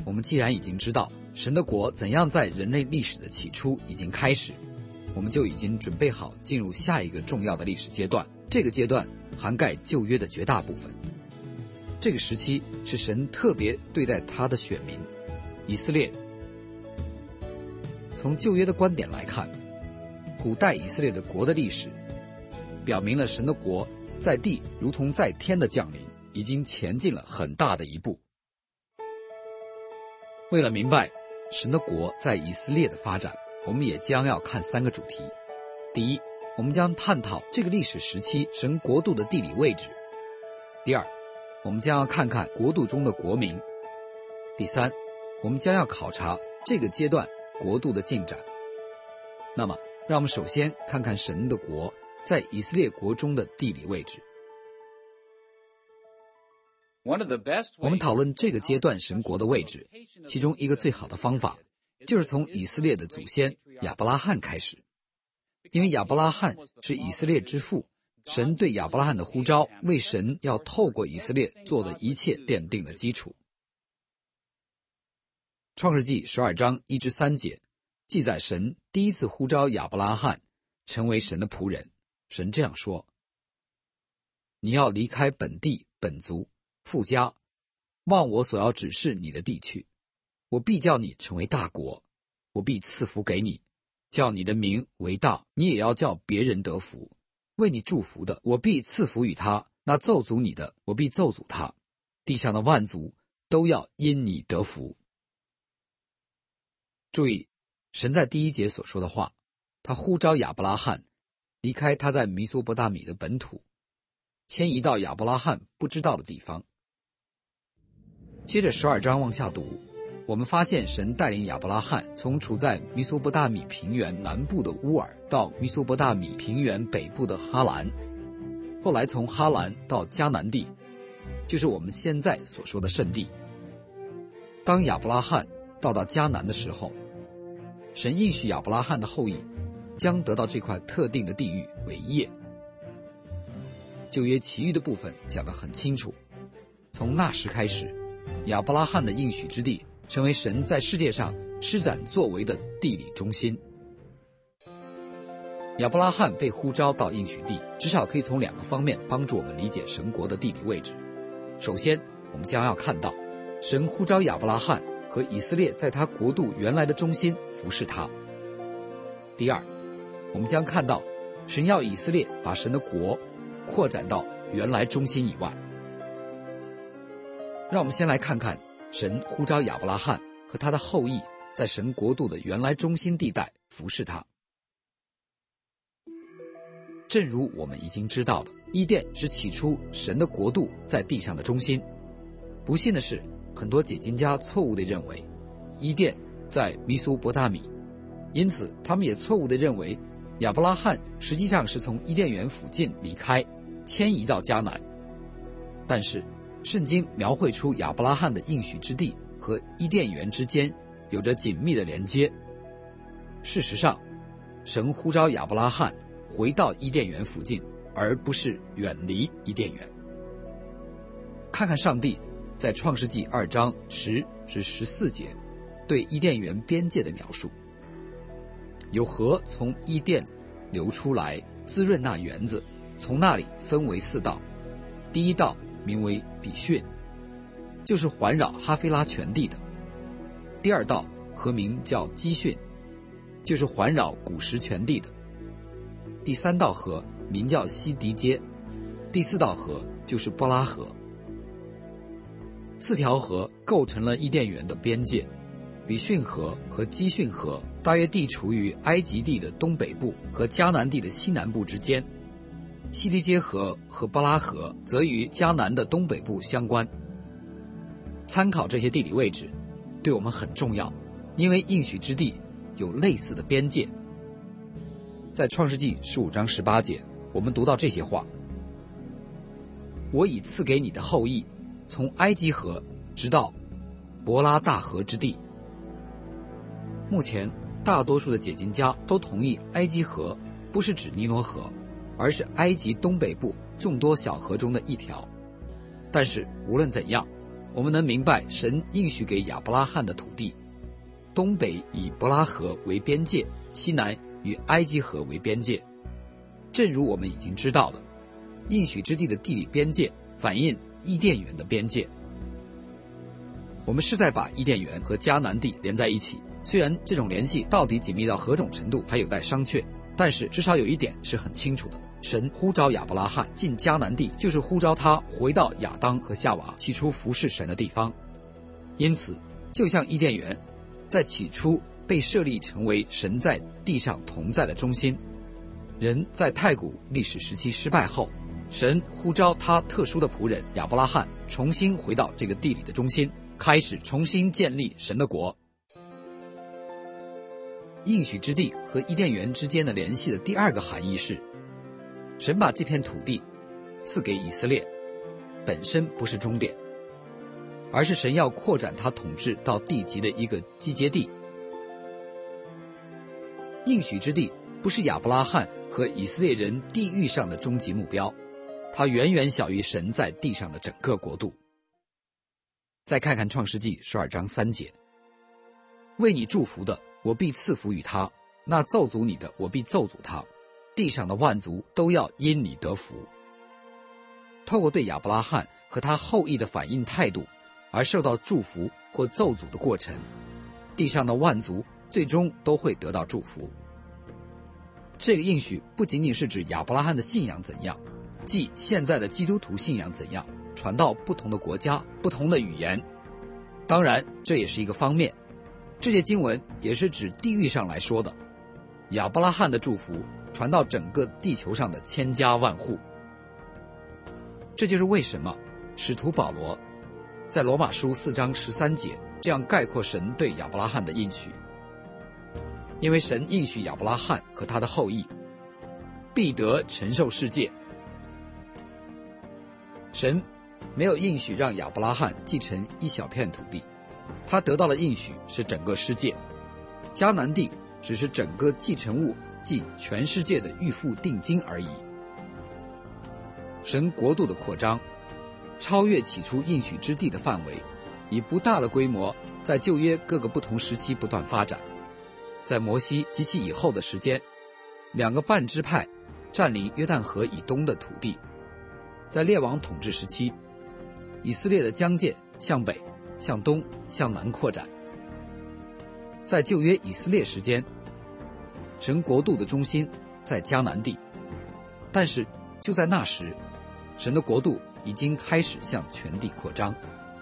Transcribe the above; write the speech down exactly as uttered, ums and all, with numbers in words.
我们既然已经知道神的国怎样在人类历史的起初已经开始，我们就已经准备好进入下一个重要的历史阶段。这个阶段涵盖旧约的绝大部分。这个时期是神特别对待他的选民以色列。从旧约的观点来看，古代以色列的国的历史表明了神的国在地如同在天的降临，已经前进了很大的一步。为了明白神的国在以色列的发展，我们也将要看三个主题。第一，我们将探讨这个历史时期神国度的地理位置。第二，我们将要看看国度中的国民。第三，我们将要考察这个阶段国度的进展。那么让我们首先看看神的国在以色列国中的地理位置。我们讨论这个阶段神国的位置，其中一个最好的方法就是从以色列的祖先亚伯拉罕开始。因为亚伯拉罕是以色列之父，神对亚伯拉罕的呼召为神要透过以色列做的一切奠定了基础。创世纪十二章一至三节记载神第一次呼召亚伯拉罕成为神的仆人。神这样说：你要离开本地本族父家，往我所要指示你的地去。我必叫你成为大国，我必赐福给你，叫你的名为大，你也要叫别人得福。为你祝福的，我必赐福于他；那咒诅你的，我必咒诅他。地上的万族都要因你得福。注意，神在第一节所说的话，他呼召亚伯拉罕离开他在弥索波大米的本土，迁移到亚伯拉罕不知道的地方。接着十二章往下读，我们发现神带领亚伯拉罕从处在弥索波大米平原南部的乌尔到弥索波大米平原北部的哈兰，后来从哈兰到迦南地，就是我们现在所说的圣地。当亚伯拉罕到达迦南的时候，神应许亚伯拉罕的后裔将得到这块特定的地域为业。旧约其余的部分讲得很清楚，从那时开始，亚伯拉罕的应许之地成为神在世界上施展作为的地理中心。亚伯拉罕被呼召到应许地，至少可以从两个方面帮助我们理解神国的地理位置。首先，我们将要看到神呼召亚伯拉罕和以色列在他国度原来的中心服侍他。第二，我们将看到神要以色列把神的国扩展到原来中心以外。让我们先来看看神呼召亚伯拉罕和他的后裔在神国度的原来中心地带服侍他。正如我们已经知道的，伊甸是起初神的国度在地上的中心。不幸的是，很多解经家错误地认为伊甸在弥苏伯大米，因此他们也错误地认为亚伯拉罕实际上是从伊甸园附近离开，迁移到迦南。但是圣经描绘出亚伯拉罕的应许之地和伊甸园之间有着紧密的连接。事实上，神呼召亚伯拉罕回到伊甸园附近，而不是远离伊甸园。看看上帝在创世纪二章十至十四节对伊甸园边界的描述。有河从伊甸流出来，滋润那园子，从那里分为四道。第一道名为比逊，就是环绕哈菲拉全地的。第二道河名叫基逊，就是环绕古实全地的。第三道河名叫西迪街，第四道河就是波拉河。四条河构成了伊甸园的边界，比逊河和基逊河大约地处于埃及地的东北部和迦南地的西南部之间，西迪街河和波拉河则与迦南的东北部相关。参考这些地理位置对我们很重要，因为应许之地有类似的边界。在创世纪十五章十八节，我们读到这些话：我已赐给你的后裔，从埃及河直到伯拉大河之地。目前大多数的解经家都同意埃及河不是指尼罗河，而是埃及东北部众多小河中的一条。但是无论怎样， 我们能明白神应许给亚伯拉罕的土地，东北以伯拉河为边界，西南与埃及河为边界。正如我们已经知道的，应许之地的地理边界反映伊甸园的边界。我们是在把伊甸园和迦南地连在一起，虽然这种联系到底紧密到何种程度还有待商榷，但是至少有一点是很清楚的，神呼召亚伯拉罕进迦南地，就是呼召他回到亚当和夏娃起初服侍神的地方。因此就像伊甸园在起初被设立成为神在地上同在的中心，人在太古历史时期失败后，神呼召他特殊的仆人亚伯拉罕重新回到这个地理的中心，开始重新建立神的国。应许之地和伊甸园之间的联系的第二个含义是，神把这片土地赐给以色列，本身不是终点，而是神要扩展他统治到地极的一个基阶地。应许之地不是亚伯拉罕和以色列人地域上的终极目标，它远远小于神在地上的整个国度。再看看创世纪十二章三节，为你祝福的，我必赐福于他；那咒诅你的，我必咒诅他。地上的万族都要因你得福。透过对亚伯拉罕和他后裔的反应态度而受到祝福或咒诅的过程，地上的万族最终都会得到祝福。这个应许不仅仅是指亚伯拉罕的信仰怎样，即现在的基督徒信仰怎样传到不同的国家、不同的语言，当然这也是一个方面。这些经文也是指地域上来说的，亚伯拉罕的祝福传到整个地球上的千家万户。这就是为什么使徒保罗在罗马书四章十三节这样概括神对亚伯拉罕的应许，因为神应许亚伯拉罕和他的后裔必得承受世界。神没有应许让亚伯拉罕继承一小片土地，他得到的应许是整个世界，迦南地只是整个继承物，即全世界的预付定金而已。神国度的扩张超越起初应许之地的范围，以不大的规模在旧约各个不同时期不断发展。在摩西及其以后的时间，两个半支派占领约旦河以东的土地。在列王统治时期，以色列的疆界向北、向东、向南扩展。在旧约以色列时间，神国度的中心在迦南地，但是就在那时，神的国度已经开始向全地扩张。